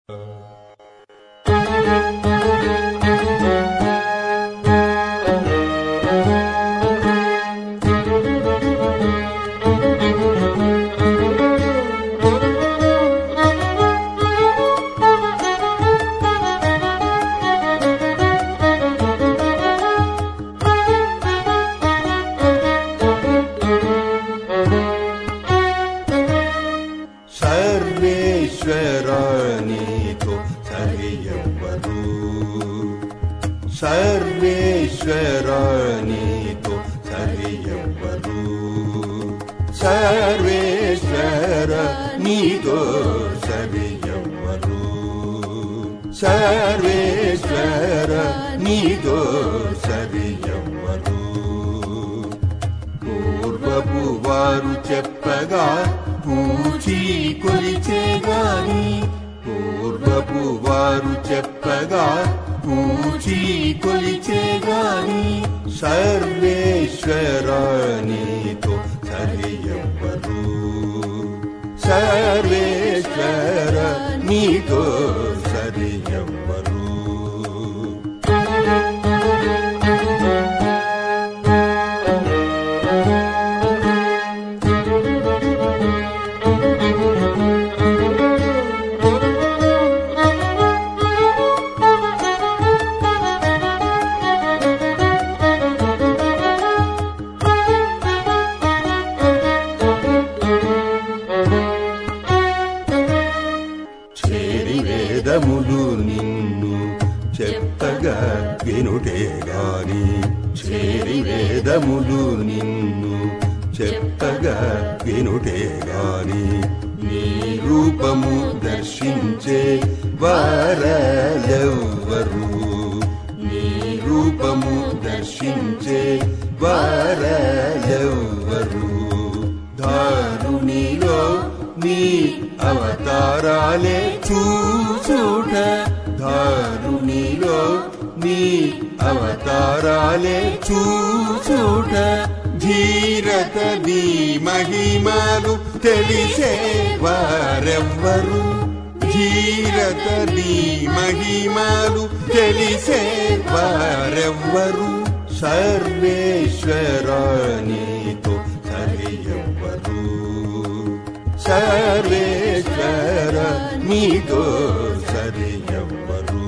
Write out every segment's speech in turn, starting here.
సర్వేశ్వరానితో సరియవ్వరు సర్వేశ్వర నీతో సరియవ్వరు సర్వేశ్వర నీతో సరియవ్వరు పూర్వపు వారు చెప్పగా పూచి కొలిచేగాని పూర్వపు వారు చెప్పగా పూచి కొలిచేగాని సర్వేశ్వరానితో సరియవ్వరు సర్వేశ్వర నీతో సరియవ్వరు వేదములు నిన్ను చెప్పగా వినుటేగాని చేరి వేదములు నిన్ను చెప్పగా వినుటేగాని నీ రూపము దర్శించే వారెవ్వరు నీ రూపము దర్శించే వారెవ్వరు దారునిలో నీ అవతారాలే చూచుట దారునిలో నీ అవతారాలే చూచుట ధీరత నీ మహిమలు తెలిసే వారెవ్వరు ధీరత నీ మహిమలు తెలిసే వారెవ్వరు సర్వేశ్వరానితో సరియవ్వరు సర్వేశ్వర నీతో సరియవ్వరు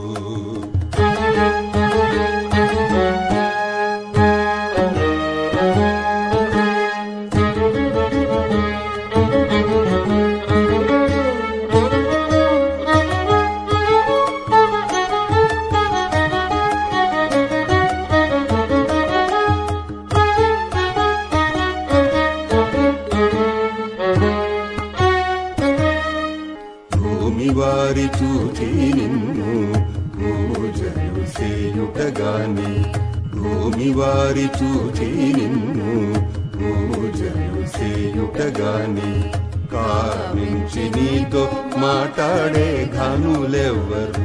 వారి చూచి నిన్ను పూజలు చేయుటగాని భూమి వారి చూచి నిన్ను పూజలు చేయుటగాని కామించి నీతో మాట్లాడే ఘనులెవ్వరు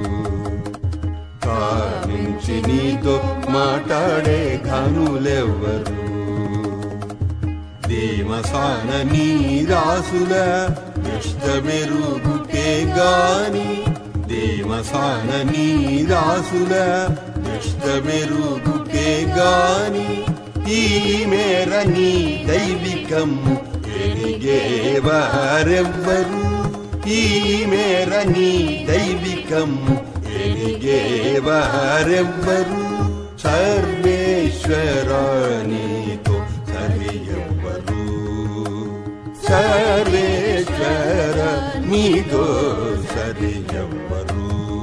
కామించి నీతో మాట్లాడే ఘనులెవ్వరు దేమసాన నీ రాసుల ఇష్టమెరుగుటే గాని దేమసాన నీ రాసుల ఇష్టమెరుగుటే గాని ఈ మేర నీ దైవికము ఎరిగేవారెవ్వరు ఈ మేర నీ దైవికము ఎరిగేవారెవ్వరు సర్వేశ్వరానితో సరియవ్వరు సర్వేశ్వర నీతో సరియవ్వరు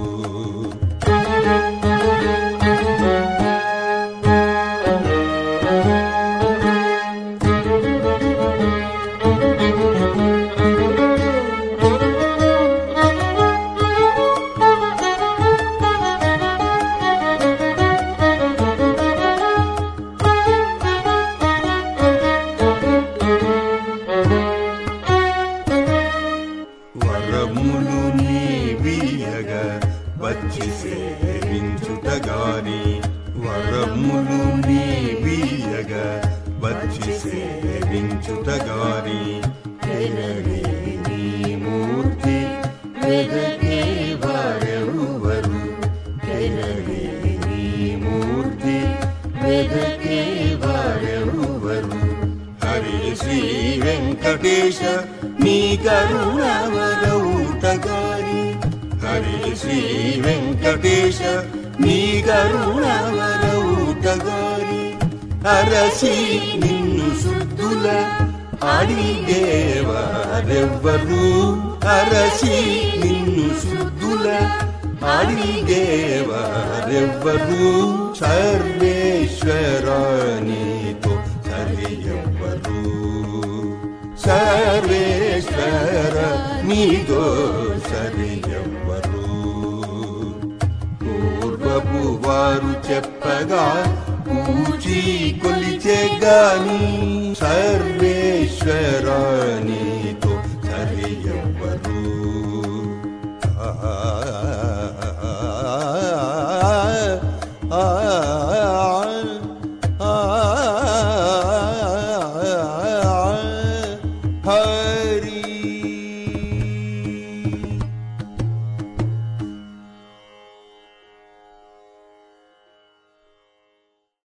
వరములు నీవియగా వచ్చి సేవించుటగాని వరములు నీవియగా వచ్చి సేవించుటగాని నీ మూర్తి వెంకటేశ నీ కరుణవరౌటగాని హరి శ్రీ వెంకటేశ నీ కరుణవరౌటగాని అరసి నిన్ను శుద్ధుల అడిగేవారెవ్వరు అరసి నిన్ను శుద్ధుల అడిగేవారెవ్వరు సర్వేశ్వరా నీతో సరియవ్వరు సర్వేశ్వర నీతో సరియవ్వరు పూర్వపు వారు చెప్పగా పూచి కొలిచే గాని సర్వేశ్వర నీతో సరియవ్వరు ఆ